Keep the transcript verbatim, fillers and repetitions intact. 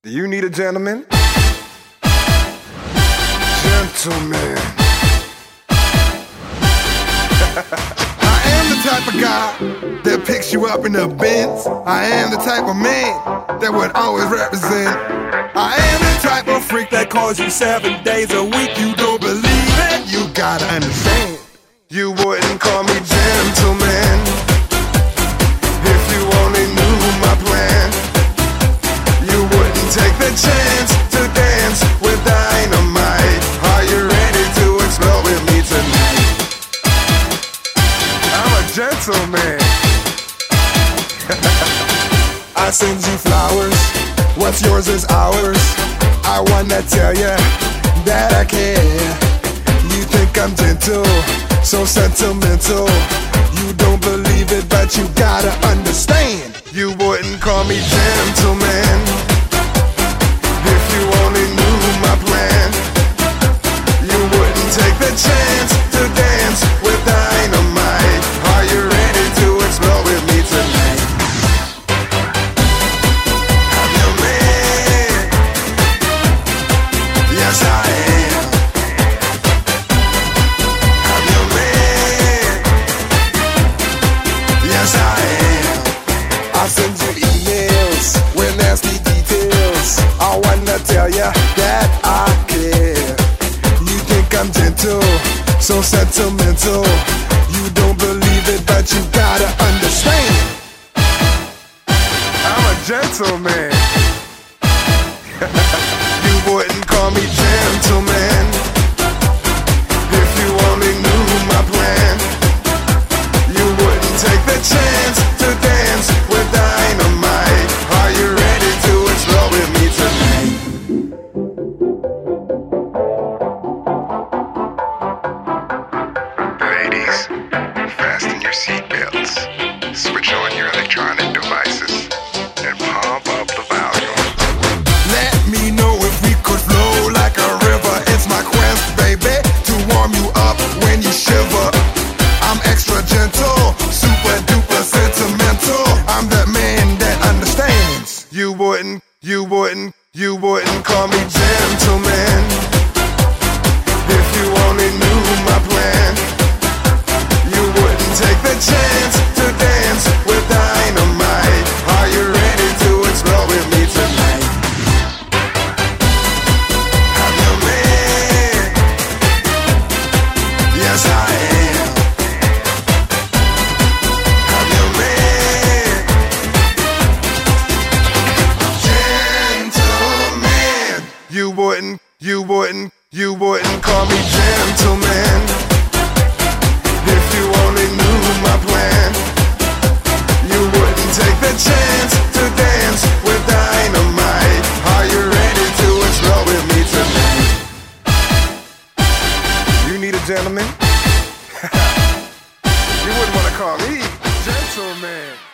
Do you need a gentleman? Gentleman. I am the type of guy that picks you up in a Benz. I am the type of man that would always represent. I am the type of freak that calls you seven days a week. You don't believe it? You gotta understand. You wouldn't call me gentleman if you only knew my plan. You wouldn't take the chance to dance with dynamite. Are you ready to explode with me tonight? I'm a gentleman. I send you flowers, what's yours is ours. I wanna tell ya that I care. You think I'm gentle, so sentimental. You don't believe it, but you gotta understand. You wouldn't call me gentleman if you only knew my plan. You wouldn't take the chance to dance with dynamite. Are you ready to explode with me tonight? I'm your man. Yes, I am. I'm your man. Yes, I am. I send you emails with nasty details. I wanna tell ya that I care. You think I'm gentle, so sentimental. You don't believe it, but you gotta understand. I'm a gentleman. You wouldn't call me gentleman if you only knew my plan. You wouldn't take the chance to dance with dynamite. Are you ready to explode with me tonight? Ladies, fasten your seatbelts, switch on your electronic devices, and pump up the volume. Let me know if we could flow like a river. It's my quest, baby, to warm you up when you shiver. I'm extra gentle, super duper sentimental. I'm the man that understands. You wouldn't, you wouldn't, you wouldn't call me gentleman if you only knew my plan. You wouldn't take the chance to dance with dynamite. Are you ready to explode with me tonight? I'm your man. Yes, I am. I'm your man. Gentleman. You wouldn't, you wouldn't, you wouldn't call me gentleman if you only knew my plan. You wouldn't take the chance to dance with dynamite. Are you ready to explode with me tonight? You need a gentleman? You wouldn't want to call me gentleman.